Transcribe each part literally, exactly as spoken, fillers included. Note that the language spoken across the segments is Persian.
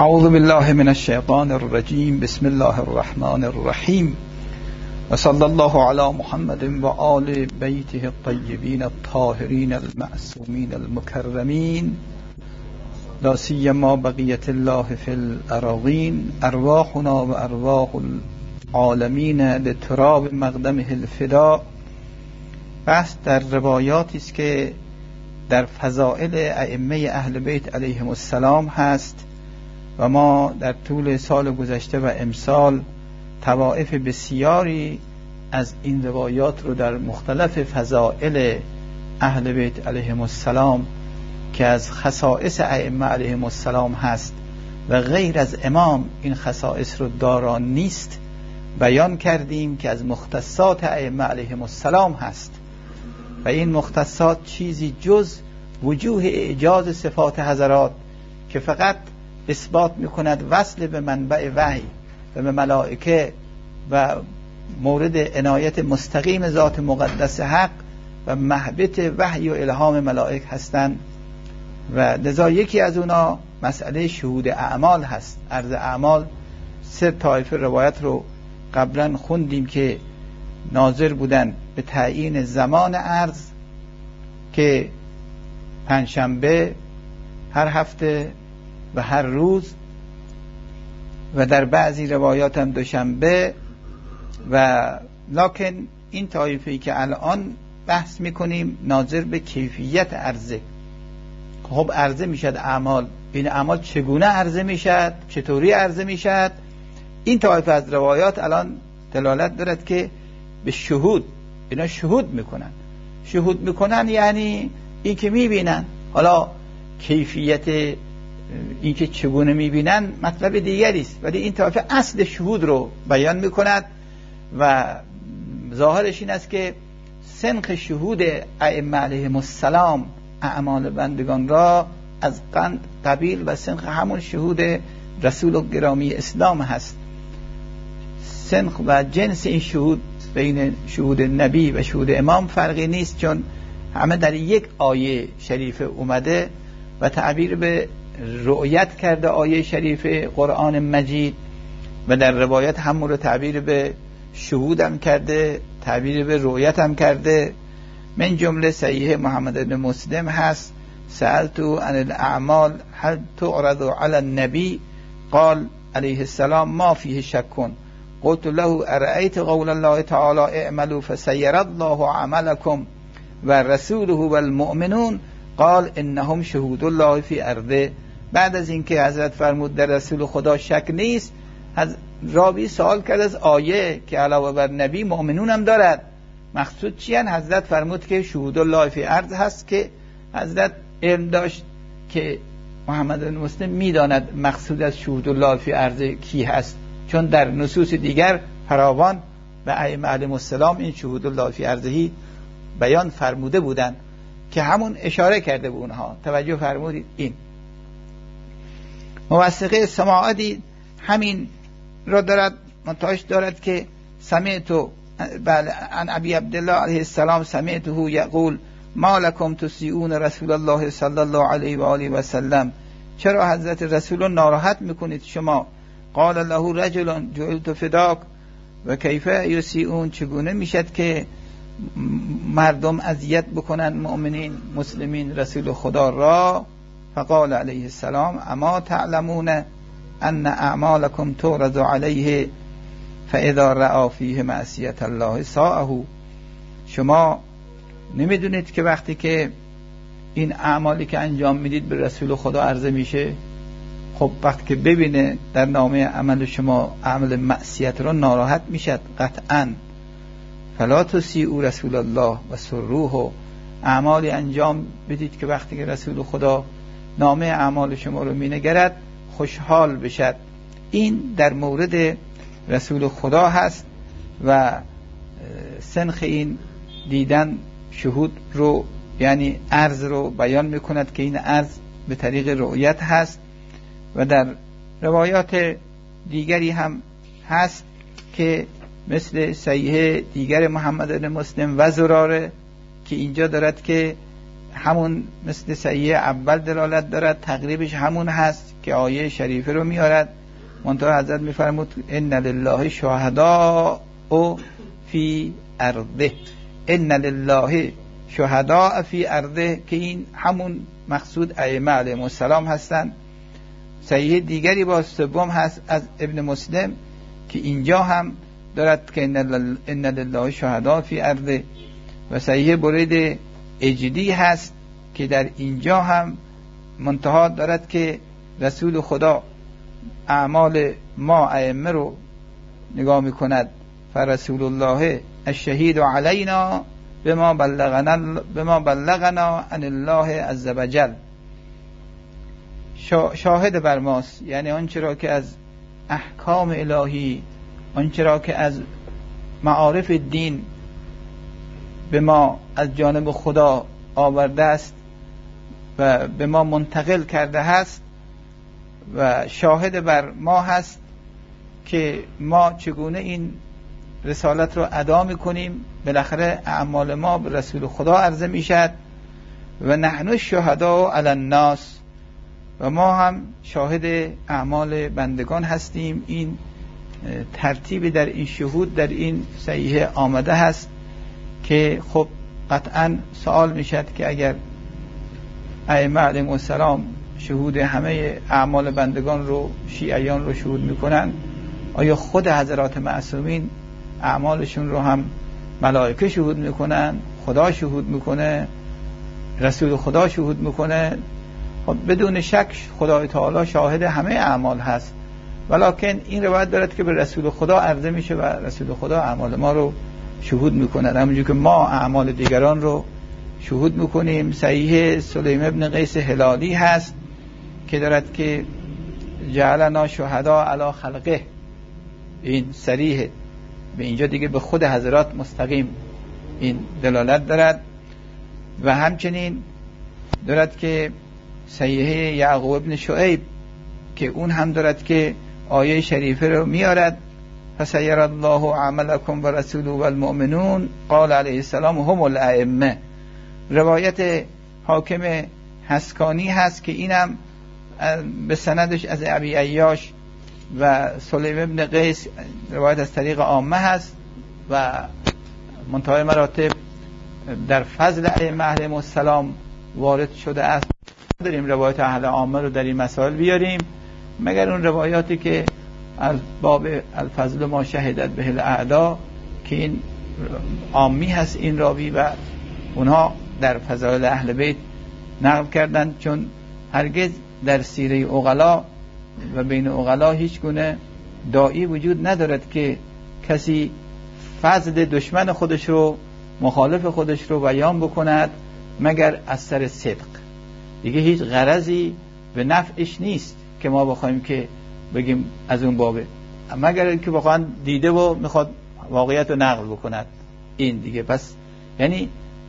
اعوذ بالله من الشیطان الرجیم. بسم الله الرحمن الرحیم و صلی الله علی محمد و آل بیته الطیبین الطاهرین المعصومین المکرمین، لا سیما بقیت الله فی الاراضین. ارواحنا و ارواح العالمین لتراب مقدمه الفداء. بحث در روایاتی است که در فضائل ائمه اهل بیت علیهم السلام هست و ما در طول سال گذشته و امسال طوائف بسیاری از این روایات رو در مختلف فضائل اهل بیت علیهم السلام که از خصائص ائمه علیهم السلام هست و غیر از امام این خصائص رو دارا نیست بیان کردیم که از مختصات ائمه علیهم السلام هست و این مختصات چیزی جز وجوه اعجاز صفات حضرات که فقط اثبات میکند وصل به منبع وحی و به ملائکه و مورد عنایت مستقیم ذات مقدس حق و محبت وحی و الهام ملائک هستند و لذا یکی از اونا مسئله شهود اعمال هست. عرض اعمال سه طایفه روایت رو قبلا خوندیم که ناظر بودن به تعیین زمان عرض که پنجشنبه هر هفته و هر روز و در بعضی روایات هم دوشنبه، و لکن این طایفه‌ای که الان بحث میکنیم ناظر به کیفیت عرضه. خب عرضه میشد اعمال، این اعمال چگونه عرضه میشد، چطوری عرضه میشد؟ این طایفه از روایات الان دلالت دارد که به شهود، اینا شهود میکنن. شهود میکنن یعنی این که میبینن. حالا کیفیت این که چگونه میبینن مطلب دیگری است، ولی این طایفه اصل شهود رو بیان میکند و ظاهرش این است که سنخ شهود ائمه علیهم السلام اعمال بندگان را از قند قبیل و سنخ همون شهود رسول گرامی اسلام هست. سنخ و جنس این شهود بین شهود نبی و شهود امام فرقی نیست، چون همه در یک آیه شریفه اومده و تعبیر به رؤیت کرده آیه شریف قرآن مجید و در روایت همون رو تعبیر به شهود هم کرده، تعبیر به رؤیت هم کرده. من جمله صحیح محمد بن مسلم هست: سألتو عن الاعمال هل تعرض على النبی قال علیه السلام ما فیه شکن قلت له ارأیت قول الله تعالی اعملوا فسیر الله عملکم و رسوله و المؤمنون قال انهم شهود الله فی ارضه. بعد از اینکه حضرت فرمود در رسول خدا شک نیست، از راوی سوال کرد از آیه که علاوه بر نبی مؤمنون هم دارد مقصود چی هست؟ حضرت فرمود که شهود الله فی ارض هست که حضرت علم داشت که محمد بن مسلم میداند مقصود از شهود الله فی ارض کی هست، چون در نصوص دیگر فراوان به ائمه علیهم السلام این شهود الله فی ارضه بیان فرموده بودند که همون اشاره کرده به اونها. توجه فرمودید. این موثقه سماعتی همین را دارد، منتهاش دارد که سمعتو بله عن ابی عبدالله علیه السلام سمعته یقول ما لکم تسیئون رسول الله صلی الله علیه و آله و سلم، چرا حضرت رسول ناراحت میکنید شما؟ قال له رجل جعلت فداک و کیف یسیئون، چگونه میشد که مردم اذیت بکنن مؤمنین مسلمین رسول خدا را؟ فقال علیه السلام اما تعلمون ان اعمالکم تعرض علیه فاذا رأى فیه معصیت الله ساءه. شما نمیدونید که وقتی که این اعمالی که انجام میدید به رسول خدا عرضه میشه، خب وقتی که ببینه در نامه عمل شما عمل معصیت را ناراحت میشد قطعاً. فلا تسیئوا رسول الله و سروه، اعمالی انجام بدید که وقتی که رسول خدا نامه اعمال شما رو مینگرد خوشحال بشد. این در مورد رسول خدا هست و سنخ این دیدن شهود رو یعنی عرض رو بیان میکند که این عرض به طریق رؤیت هست و در روایات دیگری هم هست که مثل صحیح دیگر محمد بن مسلم و زراره که اینجا دارد که همون مثل صحیح اول دلالت دارد، تقریبش همون هست که آیه شریفه رو میارد. منتها حضرت میفرمود ان لله شهداء فی ارضه، ان لله شهداء فی ارضه، که این همون مقصود ائمه علیهم السلام هستند. صحیح دیگری با سوم هست از ابن مسلم که اینجا هم دارد که ان لله شهداء فی ارضه، و صحیح برید اجدی هست که در اینجا هم منتها دارد که رسول خدا اعمال ما ائمه رو نگاه میکند. فرسول الله الشهید علینا بما بلغنا بما بلغنا عن الله عز وجل، شاهد بر ماست، یعنی آنچه را که از احکام الهی، آنچه را که از معارف دین به ما از جانب خدا آورده است و به ما منتقل کرده است و شاهد بر ما هست که ما چگونه این رسالت رو ادا میکنیم. بالاخره اعمال ما به رسول خدا عرضه میشد و نحن شهداء علی الناس، و ما هم شاهد اعمال بندگان هستیم. این ترتیب در این شهود در این صحیح آمده هست که خب قطعا سوال میشد که اگر ائمه علیهم السلام شهود همه اعمال بندگان رو، شیعیان رو شهود میکنن، آیا خود حضرات معصومین اعمالشون رو هم ملائکه شهود میکنن، خدا شهود میکنه، رسول خدا شهود میکنه؟ خب بدون شک خدای تعالی شاهد همه اعمال هست، ولکن این روایت دارد که به رسول خدا عرضه میشه و رسول خدا اعمال ما رو شهود میکنه، همونجور که ما اعمال دیگران رو شهود میکنیم. صحیح سلیم ابن قیس هلالی هست که دارد که جعلنا شهدا علی خلقه، این صریحه، به اینجا دیگه به خود حضرات مستقیم این دلالت دارد. و همچنین دارد که صحیح یعقوب ابن شعیب که اون هم دارد که آیه شریفه رو میارد، فسیر الله عملکم و رسوله و المؤمنون قال علیه السلام هم الائمه. روایت حاکم حسکانی هست که اینم به سندش از ابی عیاش و سلیم ابن قیس روایت از طریق عامه هست و منتهای مراتب در فضل ائمه علیهم السلام وارد شده است. داریم روایت اهل عامه رو در این مسائل بیاریم مگر اون روایاتی که از باب الفضل ما شهدت به الاعدا که این عامی هست این راوی و اونها در فضائل اهل بیت نقل کردن، چون هرگز در سیره عقلا و بین عقلا هیچ گونه داعی وجود ندارد که کسی فضل دشمن خودش رو، مخالف خودش رو بیان بکند مگر از سر صدق. دیگه هیچ غرضی به نفعش نیست که ما بخوایم که بگیم از اون بابه، مگر اینکه واقعا دیده و میخواد واقعیت رو نقل بکند. این دیگه پس یعنی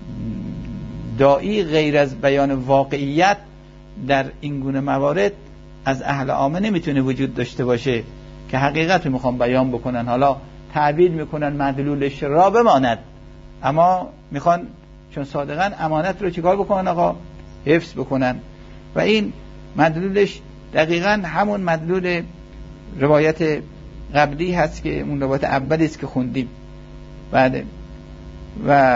داعی غیر از بیان واقعیت در این گونه موارد از اهل عامه نمیتونه وجود داشته باشه که حقیقت رو میخوان بیان بکنن، حالا تعبیر میکنن مدلولش را بماند، اما میخوان چون صادقاً امانت رو چیکار بکنن آقا؟ حفظ بکنن. و این مدلولش دقیقاً همون مدلول روایت قبلی هست که اون روایت اولی است که خوندیم بعد. و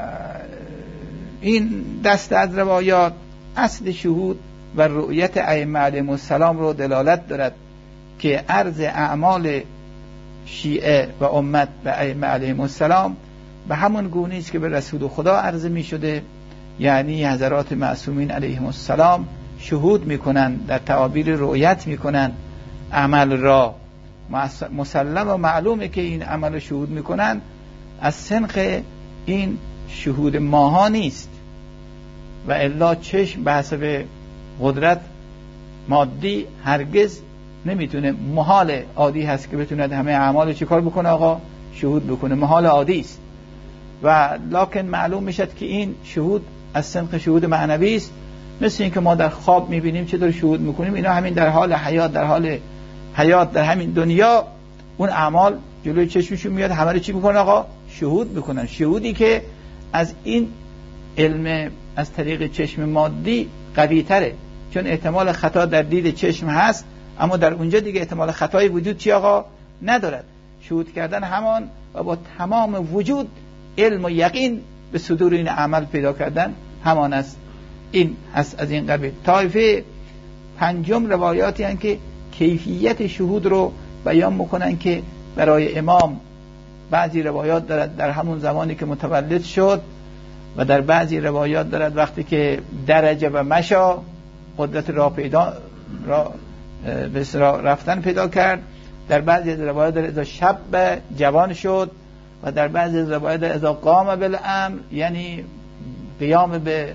این دست از روایات اصل شهود و رؤیت ائمه علیهم السلام رو دلالت دارد که عرض اعمال شیعه و امت به ائمه علیهم السلام به همون گونه است که به رسول خدا عرضه می شده، یعنی حضرات معصومین علیهم السلام شهود میکنن، در تعابیر رؤیت میکنن عمل را. مسلم و معلومه که این عمل رو شهود میکنن از سنخ این شهود ماها نیست، و الا چشم به حسب قدرت مادی هرگز نمیتونه، محال عادی هست که بتونه همه اعمال چی کار بکنه آقا؟ شهود بکنه، محال عادی است. و لکن معلوم میشد که این شهود از سنخ شهود معنوی است، مثل این که ما در خواب میبینیم چطور شهود میکنیم، اینا همین در حال حیات در حال حیات در همین دنیا اون اعمال جلوی چشمشون میاد، همه رو چی میکنه آقا؟ شهود میکنن. شهودی که از این علم از طریق چشم مادی قوی تره، چون احتمال خطا در دید چشم هست، اما در اونجا دیگه احتمال خطای وجود چی آقا ندارد. شهود کردن همان و با تمام وجود علم و یقین به صدور این عمل پیدا کردن همان است. این هست از این قبیل. طایفه پنجم روایاتی هستند که کیفیت شهود رو بیان میکنن که برای امام بعضی روایات دارد در همون زمانی که متولد شد و در بعضی روایات دارد وقتی که درجه و مشا قدرت را پیدا را به اصطلاح رفتن پیدا کرد، در بعضی روایات دارد اذا شب جوان شد و در بعضی روایات دارد اذا قام بالامر، یعنی قیام به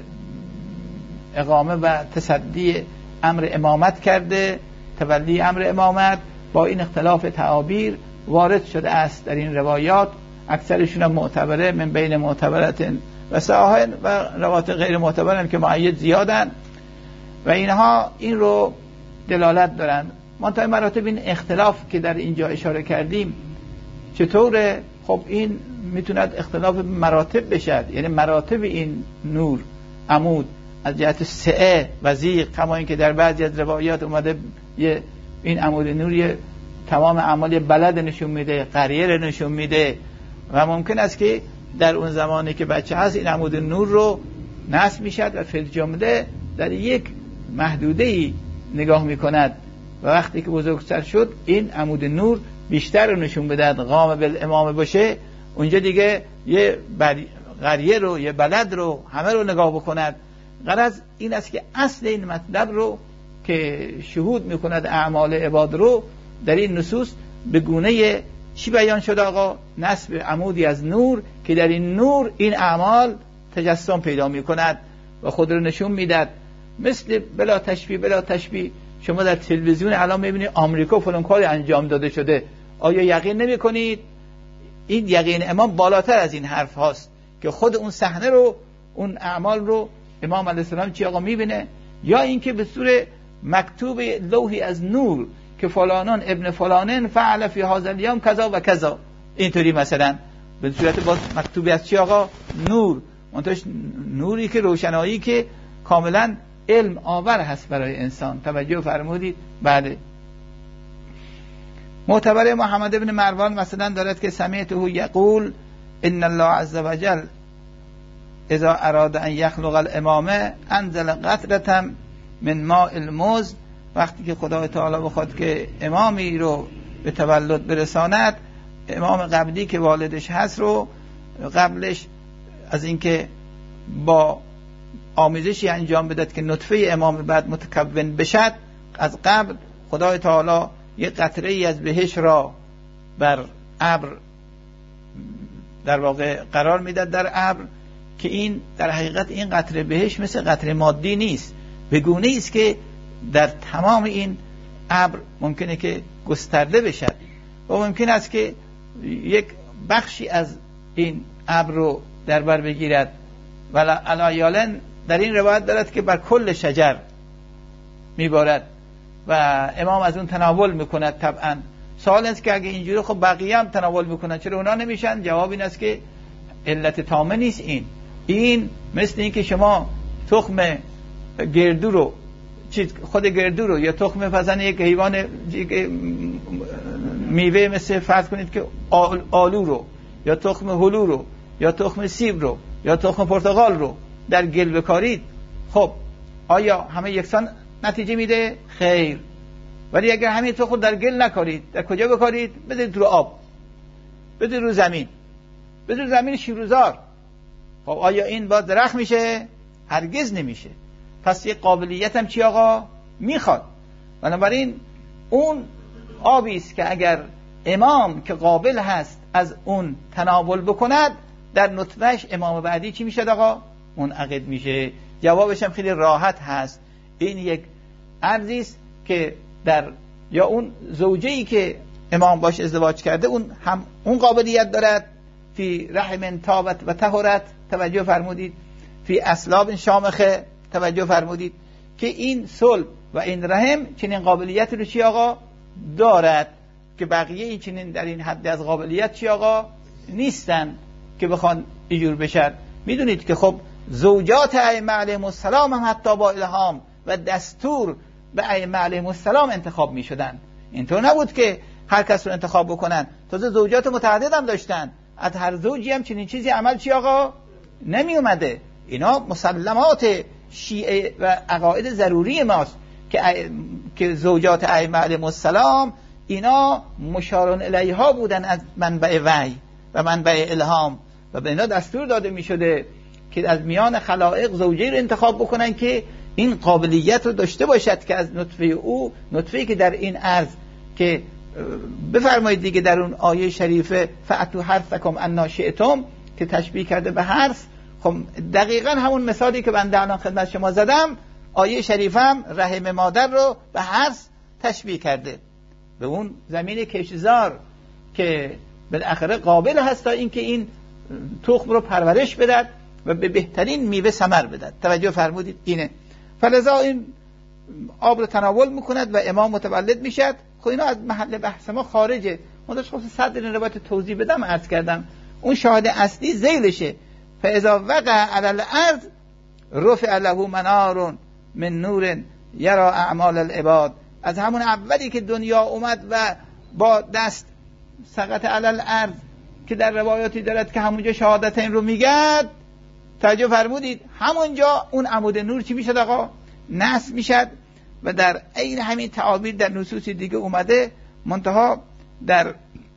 اقامه و تصدی امر امامت کرده، تولی امر امامت. با این اختلاف تعابیر وارد شده است در این روایات، اکثرشون هم معتبره، من بین معتبرت و صحاح و روایات غیر معتبرن که معید زیادن و اینها این رو دلالت دارن. منتهای مراتب این اختلاف که در اینجا اشاره کردیم چطوره؟ خب این میتوند اختلاف مراتب بشد، یعنی مراتب این نور عمود از جهت سعه و زیغ، کما اینکه در بعضی از روایات اومده یه این عمود نوری تمام اعمال بلد نشون میده، قریه رو نشون میده و ممکن است که در اون زمانی که بچه هست این عمود نور رو نصب میشد و فی جمله در یک محدوده‌ای نگاه میکند و وقتی که بزرگتر شد این عمود نور بیشتر رو نشون بده، قام بالامام باشه، اونجا دیگه یه قریه رو یه بلد رو همه رو نگاه بکند. غرض این است که اصل این مطلب رو که شهود میکند اعمال عباد رو در این نصوص به گونه چی بیان شد آقا؟ نصب عمودی از نور که در این نور این اعمال تجسم پیدا میکند و خود رو نشون میداد. مثل بلا تشبیه بلا تشبیه شما در تلویزیون الان میبینید آمریکا فلان کاری انجام داده شده، آیا یقین نمی کنید؟ این یقین امام بالاتر از این حرف هاست که خود اون صحنه رو اون اعمال رو امام علیه السلام چی آقا میبینه، یا اینکه به صورت مکتوب لوحی از نور که فلانان ابن فلانن فعل فی هذا الیوم کذا و کذا، اینطوری مثلا به صورت با مکتوبی از چی آقا؟ نور. منتهش نوری که روشنایی که کاملا علم آور هست برای انسان. توجه فرمودید؟ بله. معتبر محمد ابن مروان مثلا دارد که سمعته یقول ان الله عز وجل اذا اراد ان یخلق الامامه انزل قطره من ماء المزد، وقتی که خدای تعالی بخواد که امامی رو به تولد برساند، امام قبلی که والدش هست رو قبلش از اینکه با آمیزشی انجام بدهد که نطفه امام بعد متکون بشد، از قبل خدای تعالی یک قطره ای از بهشت را بر ابر در واقع قرار میداد در ابر، که این در حقیقت این قطره بهشت مثل قطره مادی نیست، به گونه‌ای است که در تمام این ابر ممکنه که گسترده بشد و ممکن است که یک بخشی از این ابر رو در بر بگیرد. ولی علایالن در این روایت دارد که بر کل شجر میبارد و امام از اون تناول میکند. طبعا سوال است که اگه اینجوری خب بقیه هم تناول میکنن، چرا اونا نمیشن؟ جواب این است که علت تامه نیست. این این مثل این که شما تخم گردو رو چیز خود گردو رو یا تخم فزن یک حیوان میوه مثل فرض کنید که آلو رو یا تخم هلو رو یا تخم سیب رو یا تخم پرتقال رو در گل بکارید، خب آیا همه یکسان نتیجه میده؟ خیر. ولی اگر همین تخم در گل نکارید، در کجا بکارید؟ بذارید رو آب، بذارید رو زمین، بذارید زمین شیروزار، خب آیا این باز درخت میشه؟ هرگز نمیشه. پس یک قابلیت هم چی آقا؟ میخواد. بنابراین اون آبی است که اگر امام که قابل هست از اون تناول بکند، در نطفهش امام بعدی چی میشه آقا؟ منعقد میشه. جوابش هم خیلی راحت هست. این یک عرضی است که در یا اون زوجه‌ای که امام باش ازدواج کرده اون هم اون قابلیت دارد، فی رحم تابت و طهرت، توجه فرمودید، فی اصلاب شامخه، توجه فرمودید، که این صلب و این رحم چنین قابلیت رو چی آقا دارد که بقیه این چنین در این حد از قابلیت چی آقا نیستن که بخوان اینجور بشن. میدونید که خب زوجات ائمه علیهم السلام هم حتی با الهام و دستور به ائمه علیهم السلام انتخاب می شدن. اینطور نبود که هر کس رو انتخاب بکنن. تازه زوجات متعدد هم داشتن، از هر زوجی هم چنین چیزی عمل چی آقا نمی اومده. اینا مسلمات شیعه و عقاید ضروری ماست که که زوجات ائمه علیهم السلام اینا مشارون الیها بودن از منبع وحی و منبع الهام و به اینا دستور داده می شده که از میان خلائق زوجی رو انتخاب بکنن که این قابلیت رو داشته باشد که از نطفه او، نطفه‌ای که در این عرض که بفرمایید دیگه در اون آیه شریفه فأتوا حرثکم انا شئتم که تشبیه کرده به حرث، خب دقیقا همون مثالی که بنده الان خدمت شما زدم، آیه شریفم رحم مادر رو به حرث تشبیه کرده، به اون زمین کشتزار که بالاخره قابل هست تا اینکه این تخم رو پرورش بدد و به بهترین میوه ثمر بدد. توجه فرمودید اینه. فلذا این آب رو تناول میکند و امام متولد میشد. خب اینا از محل بحث ما خارجه. من داشت خواست صدر این روایت توضیح بدم، عرض کردم اون شاهد اصلی ذیلشه. فاذا وقع علی الارض رفع له منار من نور یرا اعمال العباد. از همون اولی که دنیا اومد و با دست سقط علی الارض که در روایاتی دارد که همونجا شهادت این رو میگد، توجه فرمودید، همونجا اون عمود نور چی میشد آقا؟ نصب میشد. و در عین همین تعابیر در نصوص دیگه اومده، منتها در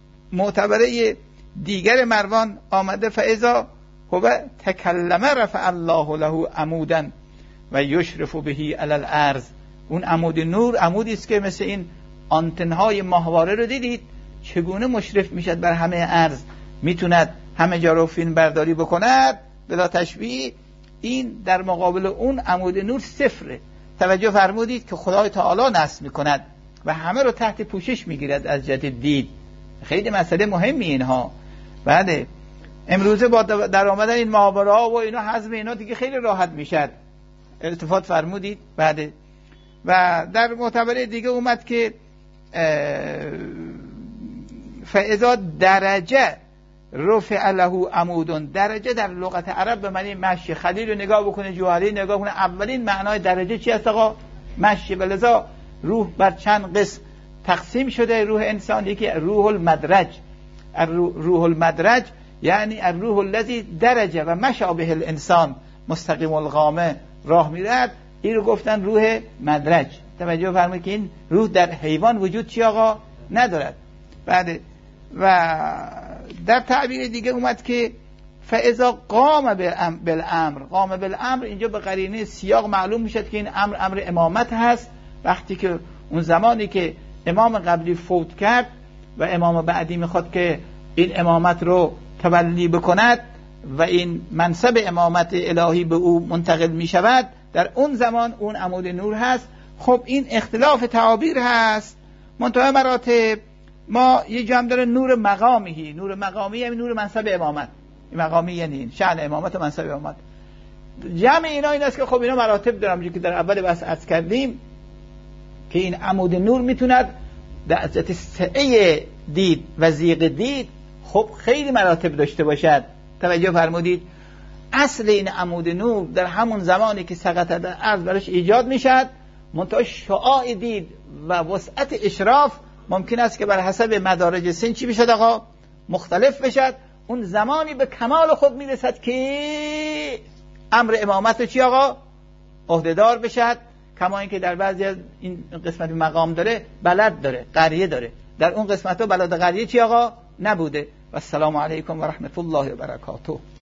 معتبره دیگر مروان آمده فاذا هو تکلم رفع الله له عمودا و یشرف بهی علی الارض. اون عمود نور عمودی است که مثل این آنتنهای ماهواره رو دیدید چگونه مشرف میشد بر همه ارض، میتوند همه جا رو فیلم برداری بکند بلا تشبیه. این در مقابل اون عمود نور صفره. توجه فرمودید که خدای تعالی نصب میکند و همه رو تحت پوشش میگیرد از جهت دید. خیلی مسئله مهمی اینها. بعد امروزه با در آمدن این محاوره ها و اینا حذف اینا دیگه خیلی راحت میشد. التفات فرمودید. بعد و در معتبره دیگه اومد که فاذا درجه رفع له عمود. درجه در لغت عرب به معنی مشی. خلیل رو نگاه بکنه، جوهری نگاه کنه، اولین معنای درجه چی است آقا؟ مشی. ولذا روح بر چند قسم تقسیم شده. روح انسان یکی روح المدرج، روح المدرج یعنی الروح الذی درجه و مشابه الانسان مستقیم القامه راه میرد، این رو گفتن روح مدرج. توجه فرمایید که این روح در حیوان وجود چی آقا ندارد. بعد و در تعبیر دیگه اومد که فاذا قام بالامر. قام بالامر اینجا به قرینه سیاق معلوم میشد که این امر امر امامت هست. وقتی که اون زمانی که امام قبلی فوت کرد و امام بعدی میخواد که این امامت رو تولی بکند و این منصب امامت الهی به او منتقل میشود، در اون زمان اون عمود نور هست. خب این اختلاف تعابیر هست. منتها مراتب ما یه جمع داره نور مقامی. نور مقامی یعنی نور منصب امامت. مقامی یعنی شأن امامت و منصب امامت. جمع اینا این است که خب اینا مراتب دارم که در اول بحث عرض کردیم که این عمود نور میتوند در ذات سعه دید و زیغ دید خب خیلی مراتب داشته باشد. توجه فرمودید. اصل این عمود نور در همون زمانی که سقط در عرض برش ایجاد میشد، منتها شعاع دید و وسعت اشراف ممکن است که بر حسب مدارج سن چی بشد آقا؟ مختلف بشد. اون زمانی به کمال خود میرسد که امر امامت رو چی آقا؟ عهدهدار بشد. کما اینکه در بعضی از این قسمت مقام داره بلد داره، قریه داره. در اون قسمت ها بلد قریه چی آقا؟ نبوده. و السلام علیکم و رحمت الله و برکاته.